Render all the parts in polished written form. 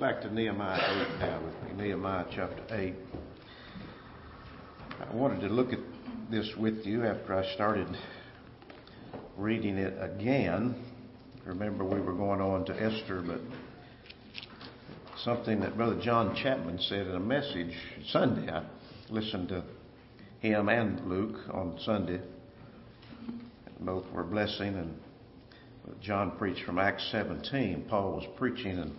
back to Nehemiah 8 now with me. Nehemiah chapter 8. I wanted to look at this with you after I started reading it again. Remember, we were going on to Esther, but something that Brother John Chapman said in a message Sunday. I listened to him and Luke on Sunday. Both were a blessing, and John preached from Acts 17. Paul was preaching, and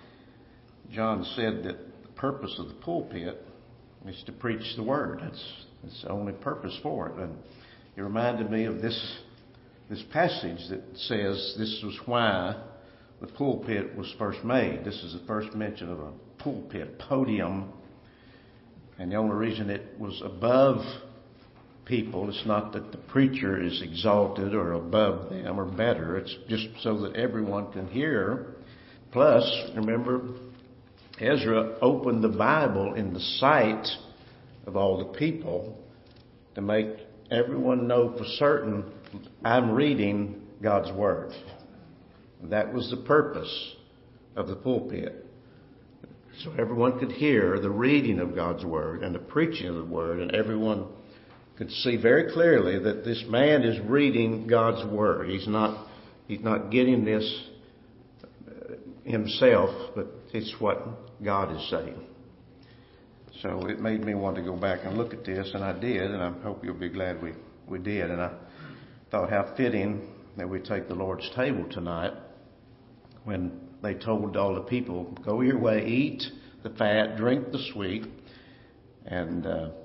John said that the purpose of the pulpit is to preach the Word. That's the only purpose for it. And it reminded me of this passage that says this was why the pulpit was first made. This is the first mention of a pulpit, podium. And the only reason it was above people, it's not that the preacher is exalted or above them or better. It's just so that everyone can hear. Plus, remember, Ezra opened the Bible in the sight of all the people to make everyone know for certain, I'm reading God's Word. That was the purpose of the pulpit. So everyone could hear the reading of God's Word and the preaching of the Word, and everyone could see very clearly that this man is reading God's Word. He's not getting this himself, but it's what God is saying. So it made me want to go back and look at this, and I did, and I hope you'll be glad we did. And I thought how fitting that we take the Lord's table tonight when they told all the people, go your way, eat the fat, drink the sweet, and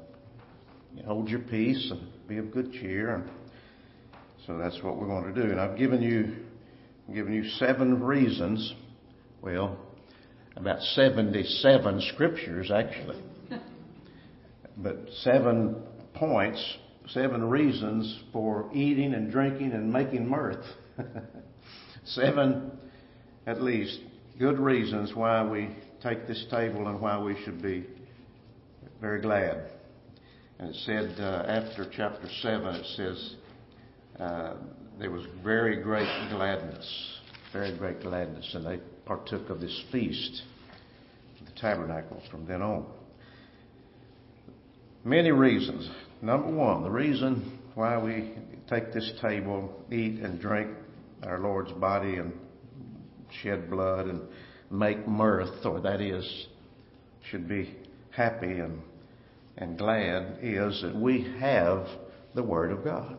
hold your peace and be of good cheer. And so that's what we're going to do. And I've given you 7 reasons, well, about 77 scriptures actually, but 7 points, 7 reasons for eating and drinking and making mirth. 7 at least good reasons why we take this table and why we should be very glad. And it said after chapter 7, it says there was very great gladness, and they partook of this feast of the tabernacle from then on. Many reasons. Number 1, the reason why we take this table, eat and drink our Lord's body and shed blood and make mirth, or that is, should be happy and glad, is that we have the Word of God.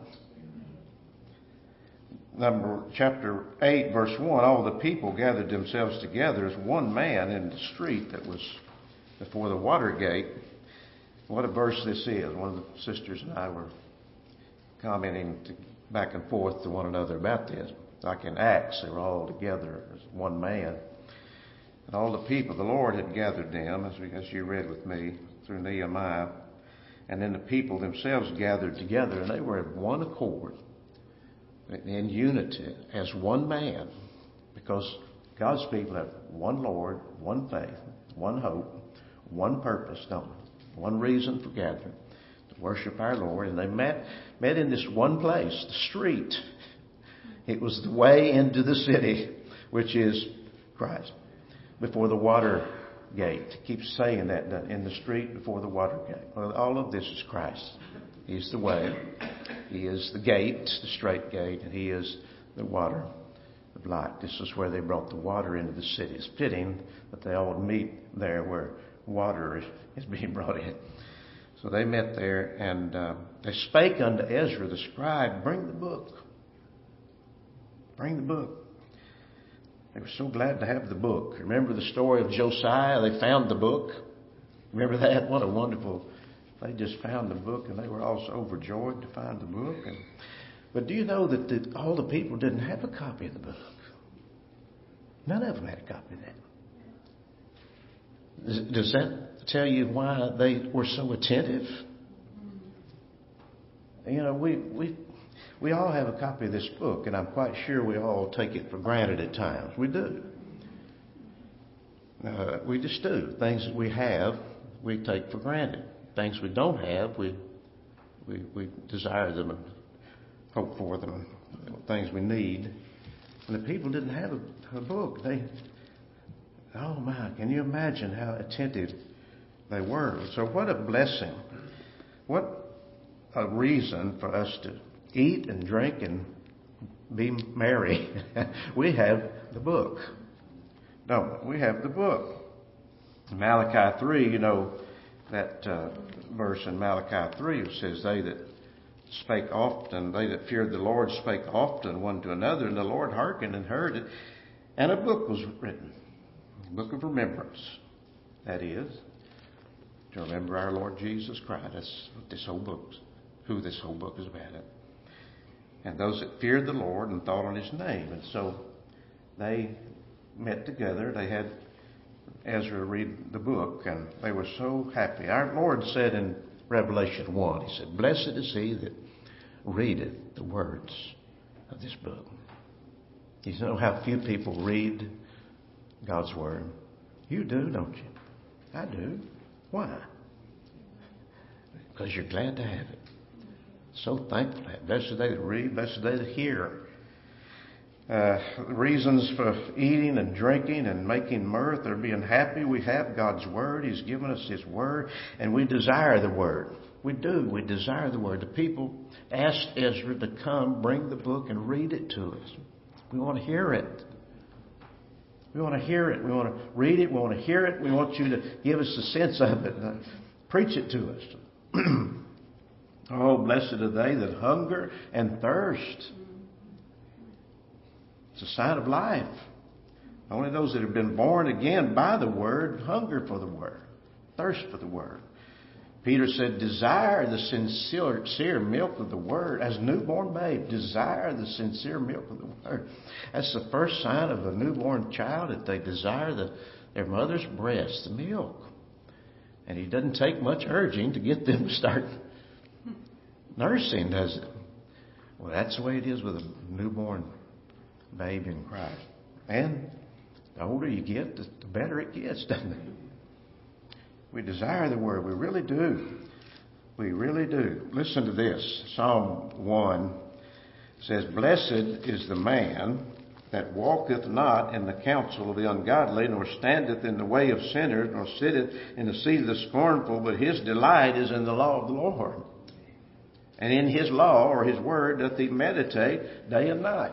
Chapter 8, verse 1, all the people gathered themselves together as one man in the street that was before the water gate. What a verse this is. One of the sisters and I were commenting back and forth to one another about this. Like in Acts, they were all together as one man. And all the people, the Lord had gathered them, as you read with me, through Nehemiah. And then the people themselves gathered together, and they were in one accord, in unity, as one man. Because God's people have one Lord, one faith, one hope, one purpose, don't they? One reason for gathering, to worship our Lord. And they met in this one place, the street. It was the way into the city, which is Christ, before the water gate. It keeps saying that, in the street before the water gate. Well, all of this is Christ. He's the way. He is the gate, the straight gate, and He is the water of life. This is where they brought the water into the city. It's fitting that they all meet there where water is being brought in. So they met there, and they spake unto Ezra the scribe, bring the book. Bring the book. They were so glad to have the book. Remember the story of Josiah? They found the book. Remember that? What a wonderful... They just found the book, and they were all so overjoyed to find the book. But do you know that all the people didn't have a copy of the book? None of them had a copy of that. Does that tell you why they were so attentive? You know, we all have a copy of this book, and I'm quite sure we all take it for granted at times. We do. We just do. Things that we have, we take for granted. Things we don't have, we desire them and hope for them. Things we need. And the people didn't have a book. Oh my, can you imagine how attentive they were? So what a blessing. What a reason for us to eat and drink and be merry. We have the book. No, we have the book. Malachi 3, you know, that verse in Malachi 3 says, they that spake often, they that feared the Lord spake often one to another, and the Lord hearkened and heard it. And a book was written, a book of remembrance, that is, to remember our Lord Jesus Christ. That's what this whole book is about. And those that feared the Lord and thought on His name. And so they met together. They had Ezra read the book, and they were so happy. Our Lord said in Revelation 1, He said, "Blessed is he that readeth the words of this book." You know how few people read God's Word? You do, don't you? I do. Why? Because you're glad to have it. So thankful to have it. Blessed are they that read, blessed are they that hear. Reasons for eating and drinking and making mirth or being happy. We have God's Word. He's given us His Word, and we desire the Word. We do. We desire the Word. The people asked Ezra to come, bring the book, and read it to us. We want to hear it. We want to hear it. We want to read it. We want to hear it. We want you to give us a sense of it. Preach it to us. Oh, blessed are they that hunger and thirst. It's a sign of life. Only those that have been born again by the Word hunger for the Word, thirst for the Word. Peter said, desire the sincere milk of the Word. As a newborn babe, desire the sincere milk of the Word. That's the first sign of a newborn child, that they desire their mother's breast, the milk. And it doesn't take much urging to get them to start nursing, does it? Well, that's the way it is with a newborn babe in Christ. And the older you get, the better it gets, doesn't it? We desire the Word. We really do. We really do. Listen to this. Psalm 1 says, "Blessed is the man that walketh not in the counsel of the ungodly, nor standeth in the way of sinners, nor sitteth in the seat of the scornful, but his delight is in the law of the Lord. And in His law," or His Word, "doth he meditate day and night."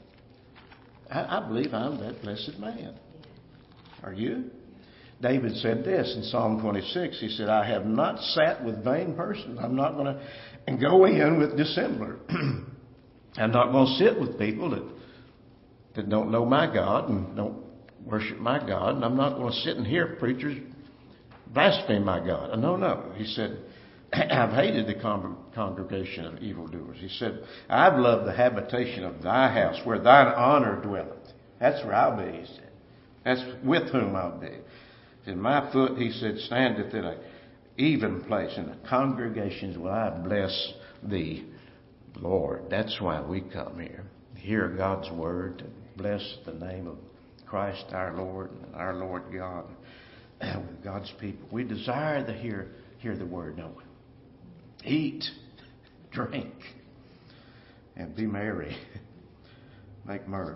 I believe I'm that blessed man. Are you? David said this in Psalm 26. He said, "I have not sat with vain persons." I'm not going to go in with dissemblers. I'm not going to sit with people that don't know my God and don't worship my God. And I'm not going to sit and hear preachers blaspheme my God. No. He said, "I've hated the congregation of evildoers." He said, "I've loved the habitation of thy house, where thine honor dwelleth." That's where I'll be, he said. That's with whom I'll be. "And my foot," he said, "standeth in an even place. In the congregations will I bless thee, Lord." That's why we come here. Hear God's Word, to bless the name of Christ our Lord and our Lord God with God's people. We desire to hear the Word, don't we? Eat, drink, and be merry. Make mirth.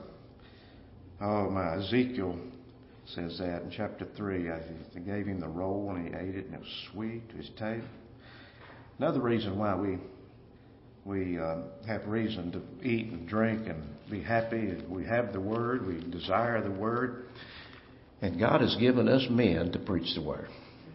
Oh my, Ezekiel says that in chapter 3. They gave him the roll and he ate it, and it was sweet to his taste. Another reason why we have reason to eat and drink and be happy is we have the Word, we desire the Word, and God has given us men to preach the Word.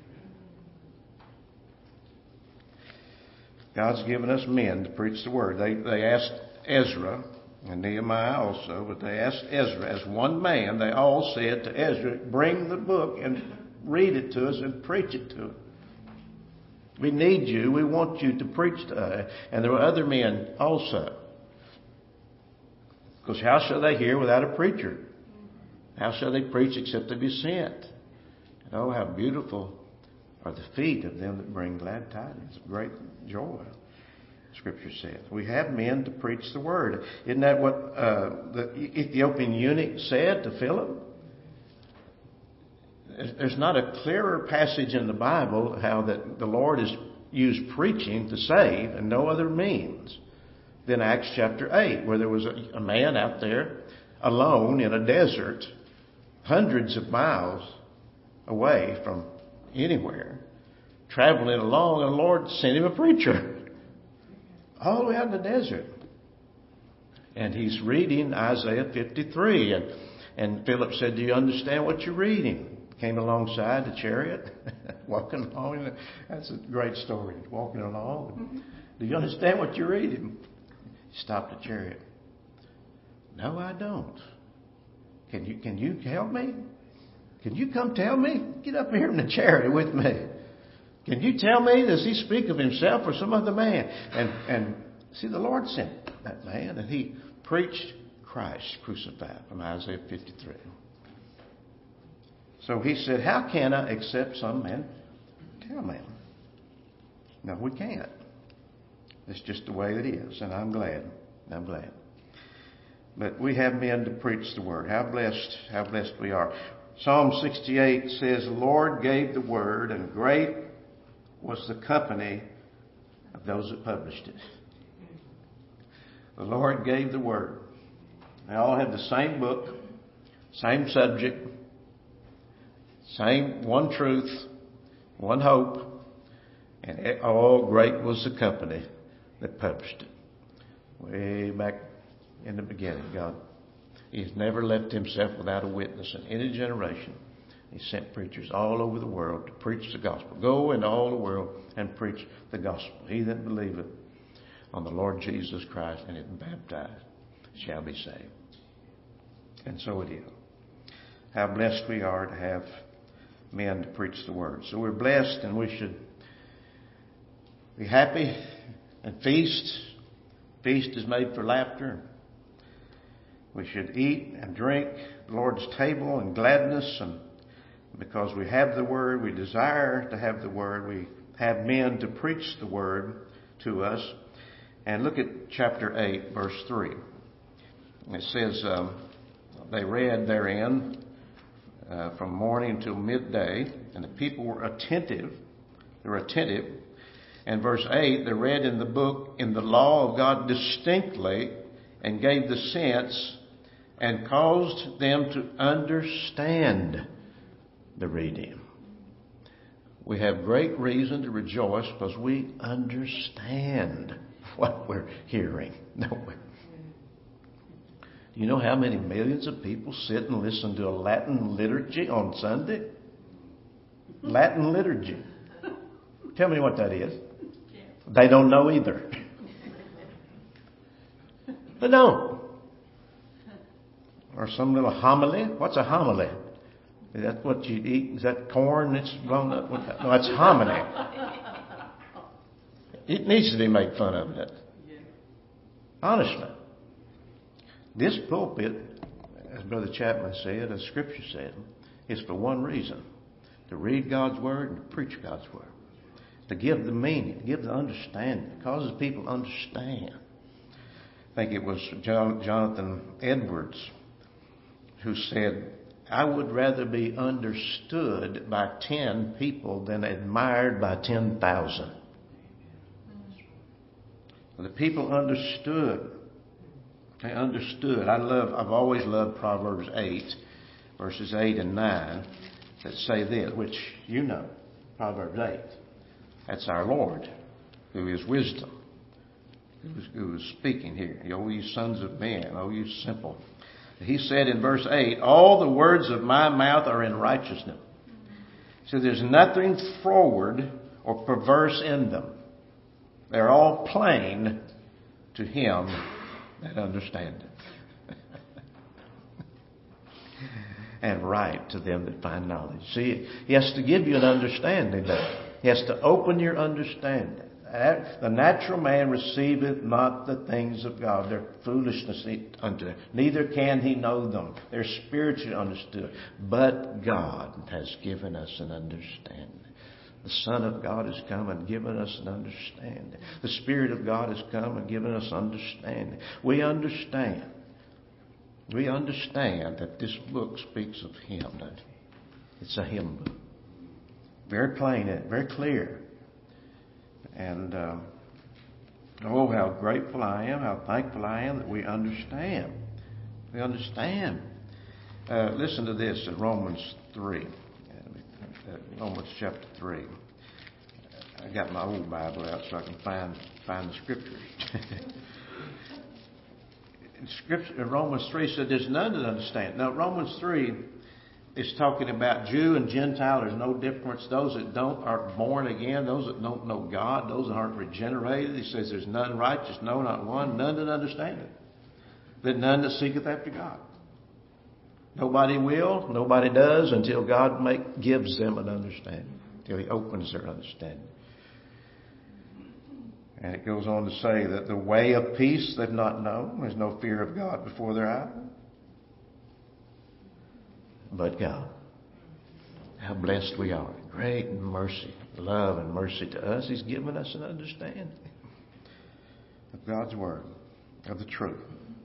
God's given us men to preach the Word. They asked Ezra, and Nehemiah also, but they asked Ezra as one man. They all said to Ezra, "Bring the book and read it to us and preach it to us. We need you. We want you to preach to us." And there were other men also. Because how shall they hear without a preacher? How shall they preach except they be sent? And oh, how beautiful are the feet of them that bring glad tidings of great joy, Scripture says. We have men to preach the Word. Isn't that what the Ethiopian eunuch said to Philip? There's not a clearer passage in the Bible how that the Lord has used preaching to save and no other means than Acts chapter 8, where there was a man out there alone in a desert hundreds of miles away from anywhere, traveling along, and the Lord sent him a preacher all the way out in the desert. And he's reading Isaiah 53. And Philip said, do you understand what you're reading? Came alongside the chariot, walking along. That's a great story. Walking along. Do you understand what you're reading? He stopped the chariot. No, I don't. Can you help me? Can you come tell me? Get up here in the chariot with me. Can you tell me, does he speak of himself or some other man? And see, the Lord sent that man, and he preached Christ crucified from Isaiah 53. So he said, how can I accept some man tell me? No, we can't. It's just the way it is, and I'm glad. I'm glad. But we have men to preach the word. How blessed we are. Psalm 68 says, the Lord gave the word, and great was the company of those that published it. The Lord gave the word. They all have the same book, same subject, same one truth, one hope, and great was the company that published it. Way back in the beginning, God, He's never left Himself without a witness in any generation. He sent preachers all over the world to preach the gospel. Go into all the world and preach the gospel. He that believeth on the Lord Jesus Christ and is baptized shall be saved. And so it is. How blessed we are to have men to preach the word. So we're blessed, and we should be happy and feast. Feast is made for laughter. We should eat and drink the Lord's table in gladness, and because we have the word, we desire to have the word. We have men to preach the word to us. And look at chapter 8, verse 3. It says, they read therein from morning until midday, and the people were attentive. They were attentive. And verse 8, they read in the book, in the law of God distinctly, and gave the sense, and caused them to understand the reading. We have great reason to rejoice because we understand what we're hearing, don't we? Do you know how many millions of people sit and listen to a Latin liturgy on Sunday? Latin liturgy. Tell me what that is. They don't know either. They don't. Or some little homily. What's a homily? Is that what you eat? Is that corn that's blown up? No, that's hominy. It needs to be made fun of, doesn't it? Honestly. This pulpit, as Brother Chapman said, as Scripture said, is for one reason. To read God's Word and to preach God's Word. To give the meaning, to give the understanding. It causes people to understand. I think it was Jonathan Edwards who said, I would rather be understood by 10 people than admired by 10,000. The people understood. They understood. I've always loved Proverbs 8, verses 8 and 9, that say this, which you know, Proverbs 8. That's our Lord, who is wisdom, who is speaking here. O you sons of men, O you simple. He said in verse 8, all the words of my mouth are in righteousness. So there's nothing froward or perverse in them. They're all plain to him that understandeth. And right to them that find knowledge. See, he has to give you an understanding there. He has to open your understanding. The natural man receiveth not the things of God. They're foolishness unto him. Neither can he know them. They're spiritually understood. But God has given us an understanding. The Son of God has come and given us an understanding. The Spirit of God has come and given us understanding. We understand. We understand that this book speaks of Him. It's a hymn book. Very plain, very clear. And oh, how grateful I am, how thankful I am that we understand. We understand. Listen to this in Romans 3. Romans chapter 3. I got my old Bible out so I can find the scriptures. Scripture, Romans 3 said there's none that understand. Now, Romans 3 is talking about Jew and Gentile. There's no difference. Those that aren't born again, those that don't know God, those that aren't regenerated. He says there's none righteous, no, not one, none that understandeth. That none that seeketh after God. Nobody will, nobody does until God gives them an understanding, until He opens their understanding. And it goes on to say that the way of peace they've not known. There's no fear of God before their eyes. But God, how blessed we are. Great mercy, love and mercy to us. He's given us an understanding of God's Word, of the truth.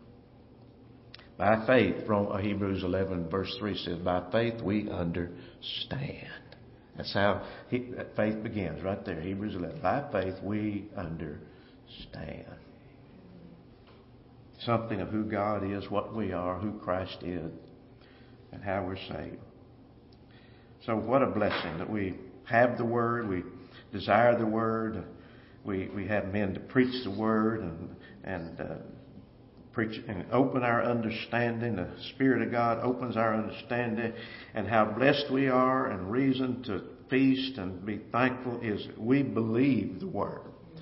By faith, Hebrews 11 verse 3 says, by faith we understand. That's how that faith begins, right there. Hebrews 11. By faith we understand. Something of who God is, what we are, who Christ is, and how we're saved. So what a blessing that we have the Word, we desire the Word, we have men to preach the Word and preach and open our understanding. The Spirit of God opens our understanding, and how blessed we are, and reason to feast and be thankful is we believe the Word.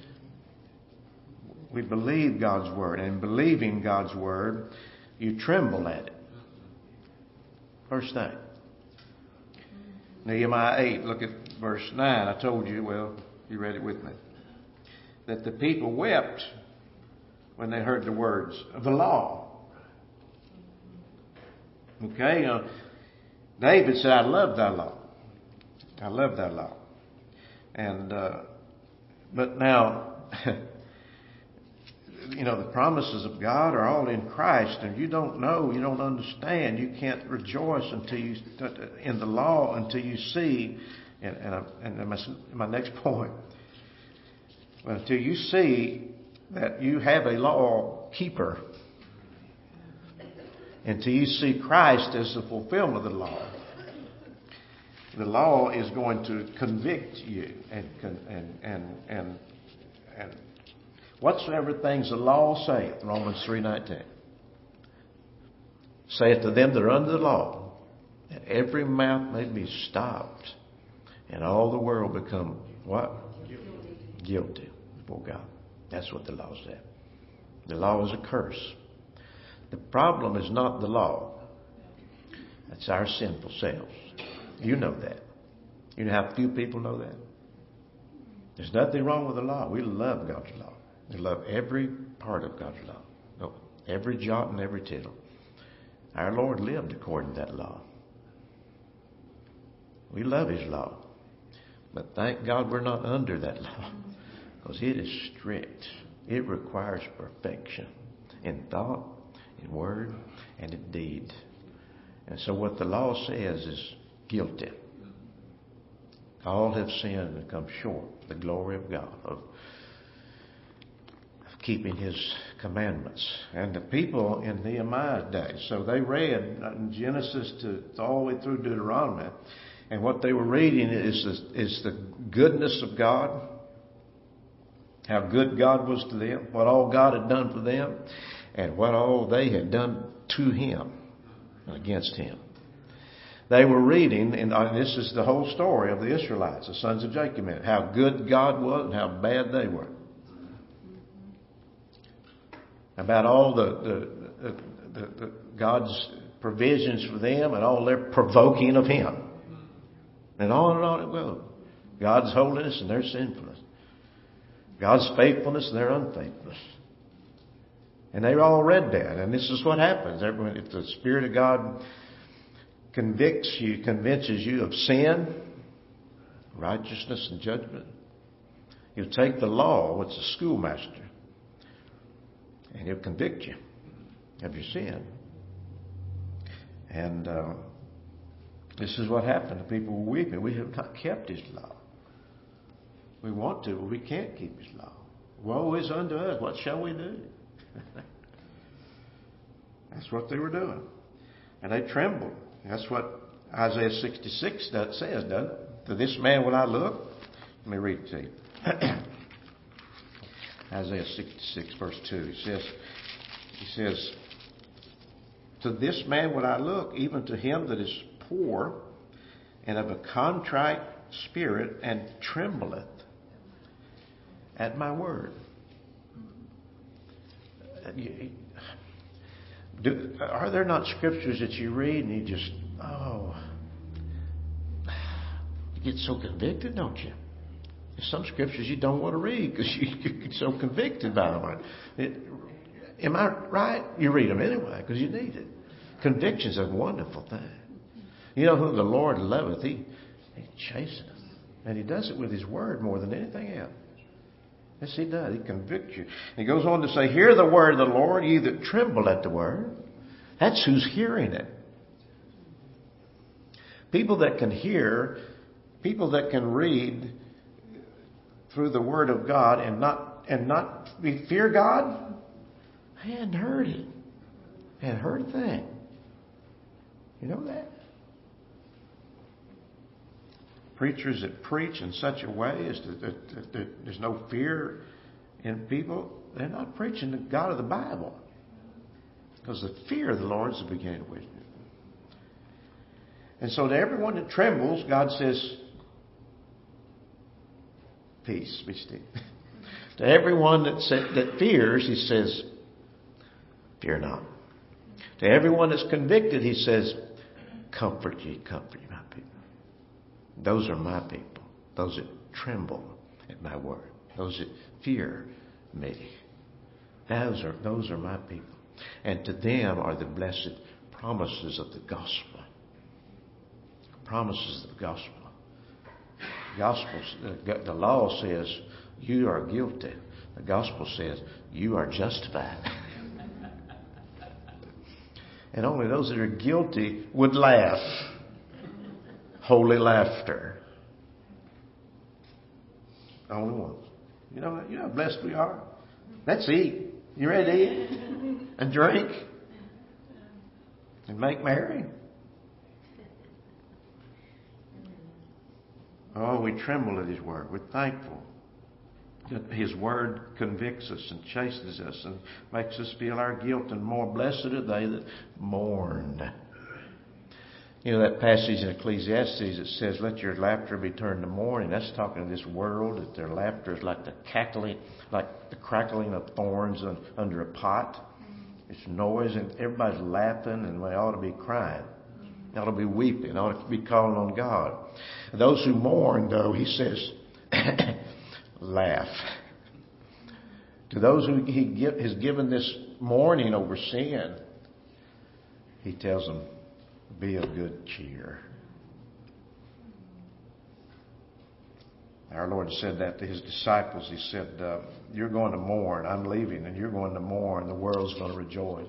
We believe God's Word, and in believing God's Word, you tremble at it. First thing. Nehemiah 8, look at verse 9. I told you, well, you read it with me, that the people wept when they heard the words of the law. Okay? David said, I love thy law. I love thy law. And, but now, the promises of God are all in Christ, and you don't know, you don't understand, you can't rejoice in the law until you see, and my next point, until you see that you have a law keeper, until you see Christ as the fulfillment of the law. The law is going to convict you and whatsoever things the law saith, Romans 3:19, saith to them that are under the law, that every mouth may be stopped, and all the world become what? Guilty before God. That's what the law said. The law is a curse. The problem is not the law. That's our sinful selves. You know that. You know how few people know that? There's nothing wrong with the law. We love God's law. We love every part of God's law. No, every jot and every tittle. Our Lord lived according to that law. We love His law. But thank God we're not under that law. Because it is strict. It requires perfection in thought, in word, and in deed. And so what the law says is guilty. All have sinned and come short of the glory of God, of keeping His commandments. And the people in Nehemiah's day, so they read Genesis to all the way through Deuteronomy, and what they were reading is the goodness of God, how good God was to them, what all God had done for them, and what all they had done to Him and against Him. They were reading, and this is the whole story of the Israelites, the sons of Jacob, how good God was and how bad they were. About all the God's provisions for them and all their provoking of Him. And on it goes. God's holiness and their sinfulness. God's faithfulness and their unfaithfulness. And they all read that. And this is what happens. If the Spirit of God convinces you of sin, righteousness, and judgment, He'll take the law, which is a schoolmaster, and He'll convict you of your sin. And this is what happened. The people were weeping. We have not kept His law. We want to, but we can't keep His law. Woe is unto us. What shall we do? That's what they were doing. And they trembled. That's what Isaiah 66 says, doesn't it? To this man will I look. Let me read it to you. Isaiah 66, verse 2. He says, to this man will I look, even to him that is poor and of a contrite spirit, and trembleth at my word. Are there not scriptures that you read and you just, you get so convicted, don't you? There's some scriptures you don't want to read because you get so convicted by them. Am I right? You read them anyway because you need it. Conviction's a wonderful thing. You know who the Lord loveth? He chasteneth. And He does it with His word more than anything else. Yes, He does. He convicts you. He goes on to say, hear the word of the Lord, ye that tremble at the word. That's who's hearing it. People that can hear, people that can read through the word of God and not fear God, I hadn't heard it. I hadn't heard a thing. You know that? Preachers that preach in such a way as that there's no fear in people, they're not preaching the God of the Bible. Because the fear of the Lord is the beginning of wisdom. And so to everyone that trembles, God says, peace, be still. To everyone that fears, He says, fear not. To everyone that's convicted, He says, comfort ye, my people. Those are my people. Those that tremble at my word. Those that fear me. Those are my people. And to them are the blessed promises of the gospel. Promises of the gospel. The law says you are guilty. The gospel says you are justified. And only those that are guilty would laugh. Holy laughter. Only ones. You know how blessed we are? Let's eat. You ready to eat? And drink? And make merry? Oh, we tremble at His word. We're thankful that His word convicts us and chastens us and makes us feel our guilt. And more blessed are they that mourn. You know that passage in Ecclesiastes that says, let your laughter be turned to mourning. That's talking to this world, that their laughter is like the crackling of thorns under a pot. It's noise and everybody's laughing, and we ought to be crying. They ought to be weeping. Ought to be calling on God. Those who mourn, though, He says, laugh. To those who He has given this mourning over sin, He tells them, be of good cheer. Our Lord said that to His disciples. He said, you're going to mourn. I'm leaving, and you're going to mourn. The world's going to rejoice.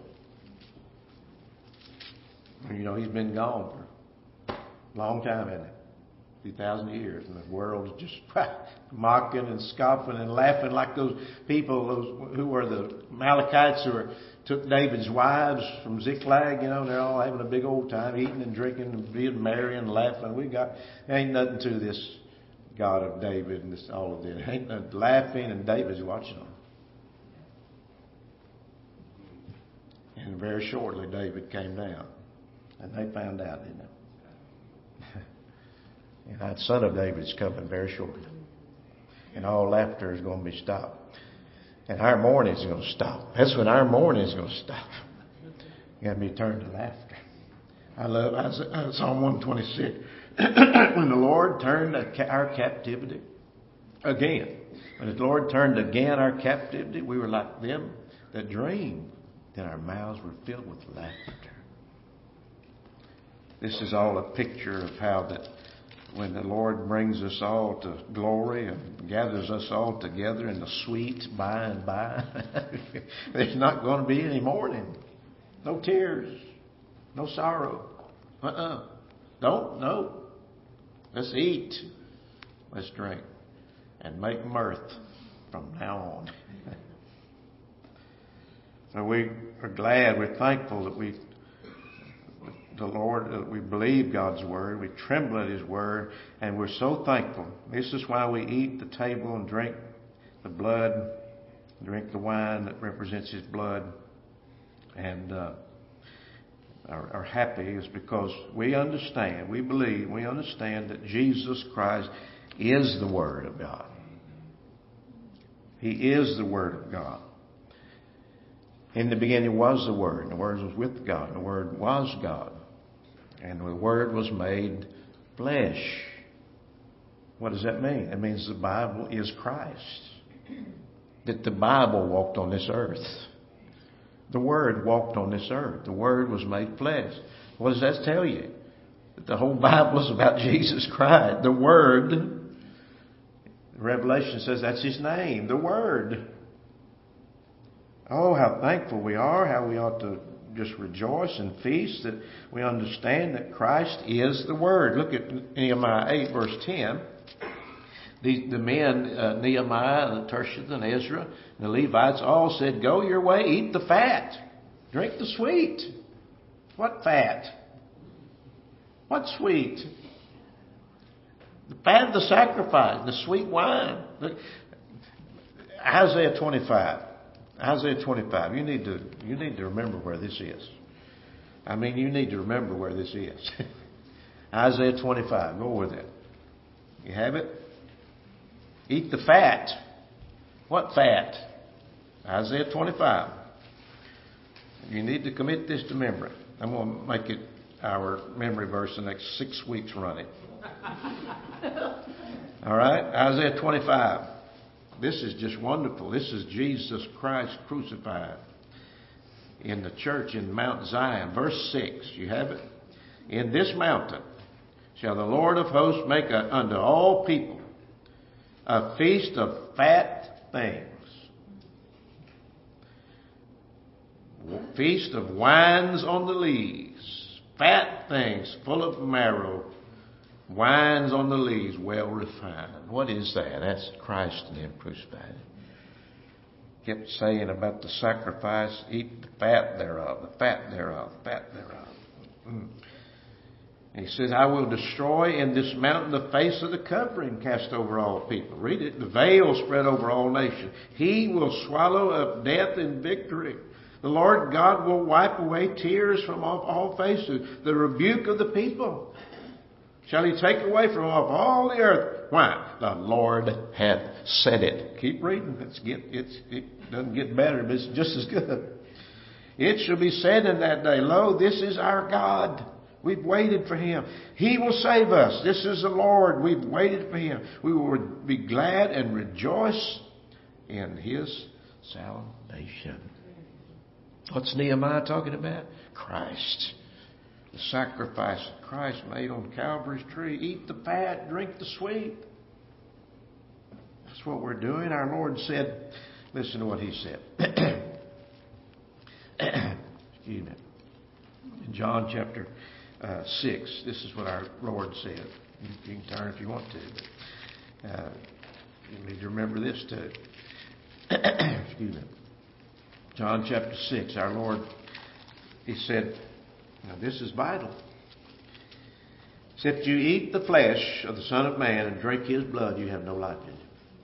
You know, He's been gone for a long time, hasn't He? 2,000 years. And the world's just mocking and scoffing and laughing like those people who were the Amalekites who took David's wives from Ziklag. You know, they're all having a big old time, eating and drinking and being merry and laughing. There ain't nothing to this God of David and all of this. Ain't nothing laughing, and David's watching them. And very shortly, David came down. And they found out, didn't they? And that son of David's coming very shortly. And all laughter is going to be stopped. And our mourning is going to stop. That's when our mourning is going to stop. It's going to be turned to laughter. I love Psalm 126. When the Lord turned our captivity again. When the Lord turned again our captivity, we were like them that dreamed. Then our mouths were filled with laughter. This is all a picture of how that when the Lord brings us all to glory and gathers us all together in the sweet by and by, there's not going to be any mourning. No tears. No sorrow. No. Let's eat. Let's drink. And make mirth from now on. So we are glad, we're thankful that the Lord, we believe God's Word, we tremble at His Word, and we're so thankful. This is why we eat the table and drink the blood, drink the wine that represents His blood, and are happy, is because we understand, we believe, we understand that Jesus Christ is the Word of God. He is the Word of God. In the beginning was the Word, and the Word was with God, and the Word was God. And the Word was made flesh. What does that mean? It means the Bible is Christ. That the Bible walked on this earth. The Word walked on this earth. The Word was made flesh. What does that tell you? That the whole Bible is about Jesus Christ. The Word. Revelation says that's His name. The Word. Oh, how thankful we are. How we ought to just rejoice and feast that we understand that Christ is the Word. Look at Nehemiah 8 verse 10. The men, Nehemiah, and Tertius, and Ezra, and the Levites all said, "Go your way, eat the fat, drink the sweet." What fat? What sweet? The fat of the sacrifice, the sweet wine. Look, Isaiah 25. Isaiah 25. You need to remember where this is. I mean, you need to remember where this is. Isaiah 25. Go with it. You have it? Eat the fat. What fat? Isaiah 25. You need to commit this to memory. I'm going to make it our memory verse the next 6 weeks running. All right? Isaiah 25. This is just wonderful. This is Jesus Christ crucified in the church in Mount Zion. Verse 6. You have it? In this mountain shall the Lord of hosts make unto all people a feast of fat things. Feast of wines on the lees. Fat things full of marrow. Wines on the lees, well refined. What is that? That's Christ and Him crucified. Kept saying about the sacrifice, eat the fat thereof, the fat thereof, the fat thereof. And He says, I will destroy in this mountain the face of the covering cast over all people. Read it. The veil spread over all nations. He will swallow up death in victory. The Lord God will wipe away tears from off all faces. The rebuke of the people shall He take away from off all the earth. Why? The Lord hath said it. Keep reading. It doesn't get better, but it's just as good. It shall be said in that day, Lo, this is our God. We've waited for Him. He will save us. This is the Lord. We've waited for Him. We will be glad and rejoice in His salvation. What's Nehemiah talking about? Christ. The sacrifice that Christ made on Calvary's tree. Eat the fat, drink the sweet. That's what we're doing. Our Lord said, listen to what He said. Excuse me. In John chapter 6, this is what our Lord said. You can turn if you want to, but you need to remember this too. Excuse me. John chapter 6, our Lord, He said, now this is vital. Except you eat the flesh of the Son of Man and drink His blood, you have no life in you.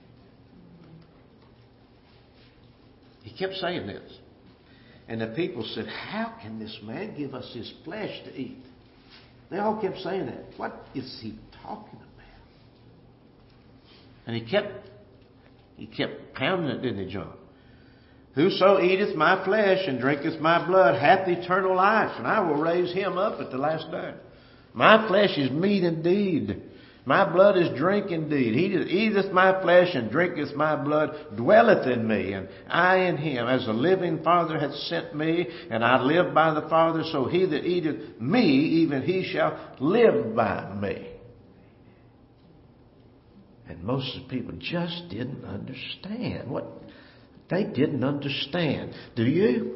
He kept saying this. And the people said, how can this man give us His flesh to eat? They all kept saying that. What is He talking about? And He kept pounding it, didn't He, John? Whoso eateth my flesh and drinketh my blood hath eternal life, and I will raise him up at the last day. My flesh is meat indeed. My blood is drink indeed. He that eateth my flesh and drinketh my blood dwelleth in me, and I in him. As the living Father hath sent me, and I live by the Father, so he that eateth me, even he shall live by me. And most of the people just didn't understand. They didn't understand. Do you?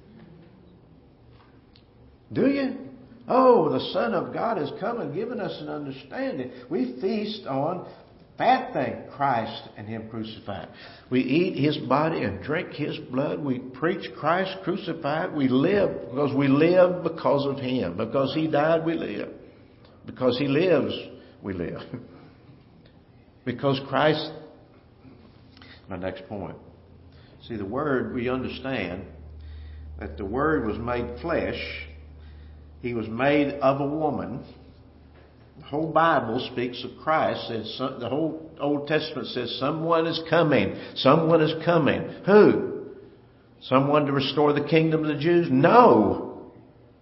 Do you? Oh, the Son of God has come and given us an understanding. We feast on Fat thing, Christ and Him crucified. We eat His body and drink His blood. We preach Christ crucified. We live because of Him. Because He died, we live. Because He lives, we live. Because Christ... My next point. See, the Word, we understand that the Word was made flesh. He was made of a woman. The whole Bible speaks of Christ. The whole Old Testament says someone is coming. Someone is coming. Who? Someone to restore the kingdom of the Jews? No.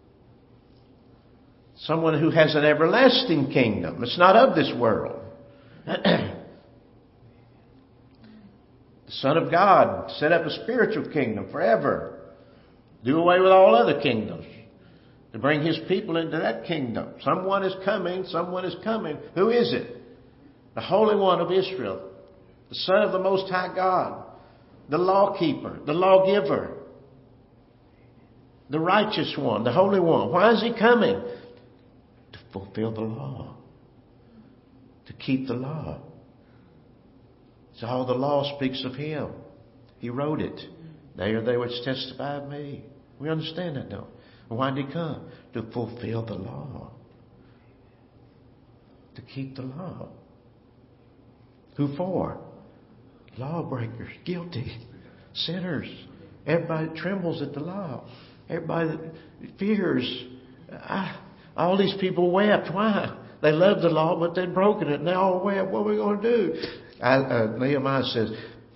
Someone who has an everlasting kingdom. It's not of this world. The Son of God set up a spiritual kingdom forever. Do away with all other kingdoms. To bring His people into that kingdom. Someone is coming. Someone is coming. Who is it? The Holy One of Israel. The Son of the Most High God. The lawkeeper. The lawgiver. The righteous one. The Holy One. Why is He coming? To fulfill the law. To keep the law. So all the law speaks of Him. He wrote it. They are they which testify of me. We understand that, don't we? Why did He come? To fulfill the law. To keep the law. Who for? Lawbreakers, guilty, sinners. Everybody trembles at the law. Everybody fears. All these people wept. Why? They loved the law, but they'd broken it, and they all wept. What are we going to do? Nehemiah says,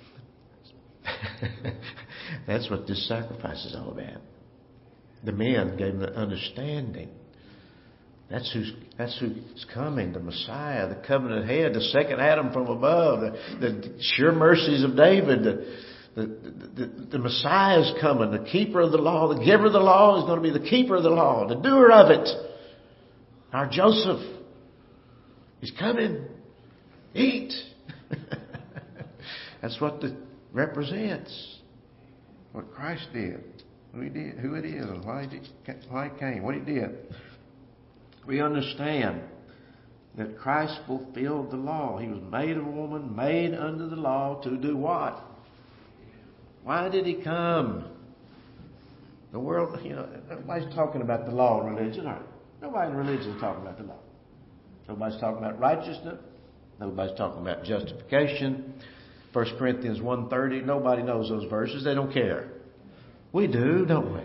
that's what this sacrifice is all about. The men gave them the understanding. That's who's coming, the Messiah, the covenant head, the second Adam from above, the sure mercies of David. The Messiah is coming, the keeper of the law, the giver of the law is going to be the keeper of the law, the doer of it. Our Joseph, he's coming. Eat. That's what it represents. What Christ did. Who it is, and why He came, what He did. We understand that Christ fulfilled the law. He was made of a woman, made under the law to do what? Why did He come? The world, nobody's talking about the law in religion, are they? Nobody in religion is talking about the law. Nobody's talking about righteousness. Nobody's talking about justification. 1 Corinthians 1:30, nobody knows those verses. They don't care. We do, don't we?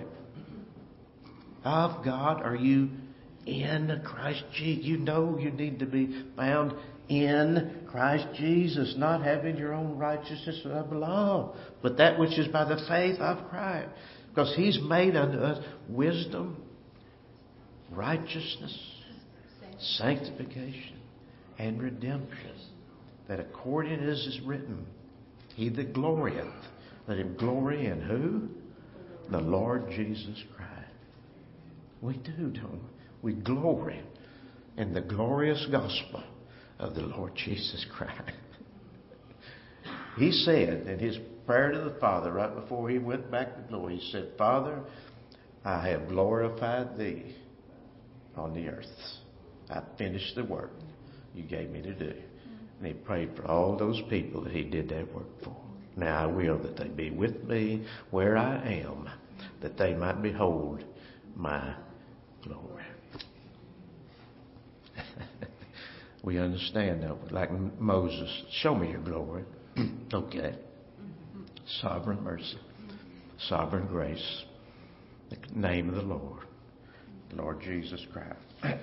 Of God are you in Christ Jesus. You know you need to be found in Christ Jesus, not having your own righteousness of the law, but that which is by the faith of Christ. Because He's made unto us wisdom, righteousness, sanctification, and redemption. That according as is written, He that glorieth, let him glory in who? The Lord Jesus Christ. We do, don't we? We glory in the glorious gospel of the Lord Jesus Christ. He said in His prayer to the Father right before He went back to glory, He said, Father, I have glorified Thee on the earth. I finished the work You gave me to do. And He prayed for all those people that He did that work for. Now I will that they be with me where I am, that they might behold my glory. We understand that, like Moses, show me your glory. Okay. Sovereign mercy, sovereign grace, the name of the Lord Jesus Christ.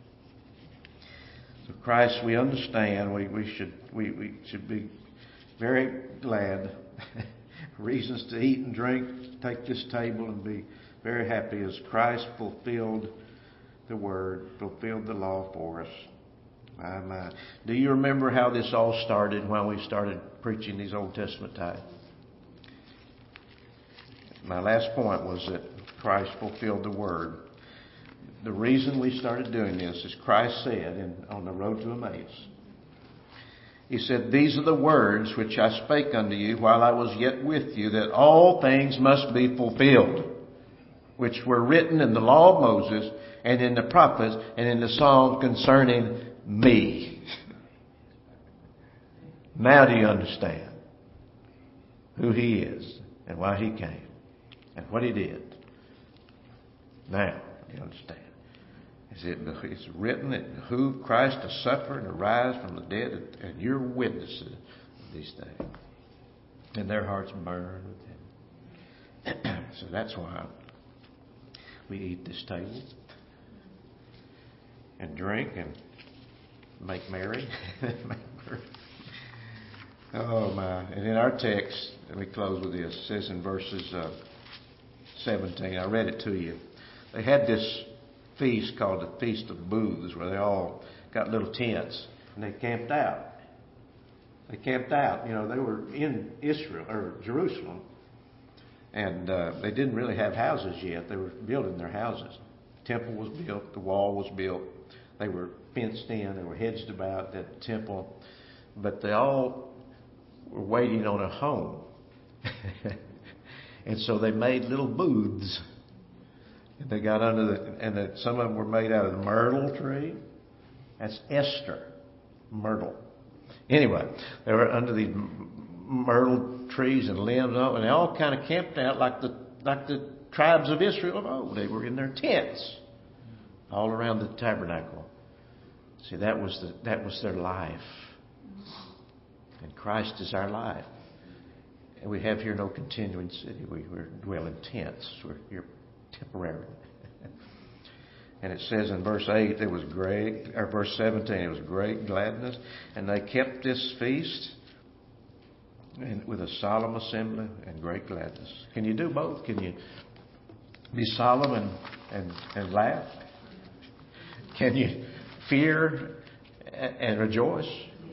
So Christ, we understand. We should be very glad. Reasons to eat and drink, take this table and be very happy as Christ fulfilled the Word, fulfilled the law for us. My. Do you remember how this all started when we started preaching these Old Testament tithes? My last point was that Christ fulfilled the Word. The reason we started doing this is Christ said on the road to Emmaus, He said, These are the words which I spake unto you while I was yet with you, that all things must be fulfilled, which were written in the law of Moses and in the prophets and in the Psalms concerning me. Now do you understand who He is and why He came and what He did? Now you understand. It's written that who Christ has suffered and arise from the dead, and you're witnesses of these things. And their hearts burn with Him. So that's why we eat this table and drink and make merry. Oh my. And in our text, let me close with this. It says in verses 17, I read it to you. They had this feast called the Feast of Booths, where they all got little tents and they camped out. They camped out. You know, they were in Israel or Jerusalem, and they didn't really have houses yet. They were building their houses. The temple was built. The wall was built. They were fenced in. They were hedged about that temple, but they all were waiting on a home, and so they made little booths. They got under some of them were made out of the myrtle tree. That's Esther, myrtle. Anyway, they were under these myrtle trees and limbs, and they all kind of camped out like the tribes of Israel of old. They were in their tents all around the tabernacle. See, that was their life, and Christ is our life. And we have here no continuing city. We dwell in tents. We're here temporarily. And it says in verse 8, verse 17, it was great gladness. And they kept this feast with a solemn assembly and great gladness. Can you do both? Can you be solemn and laugh? Can you fear and rejoice?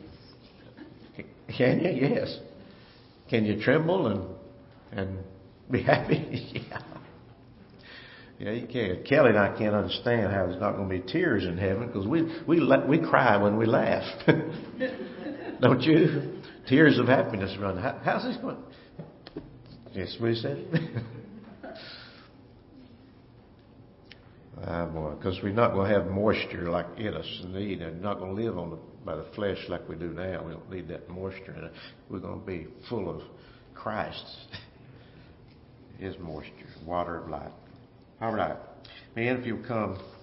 Can you? Yes. Can you tremble and be happy? Yeah. Yeah, you can. Kelly and I can't understand how there's not going to be tears in heaven, because we cry when we laugh. Don't you? Tears of happiness run. How's this going? Yes, we said. Boy, because we're not going to have moisture like in us need, and not going to live by the flesh like we do now. We don't need that moisture in it. We're going to be full of Christ, His moisture, water of life. All right. Man, if you'll come.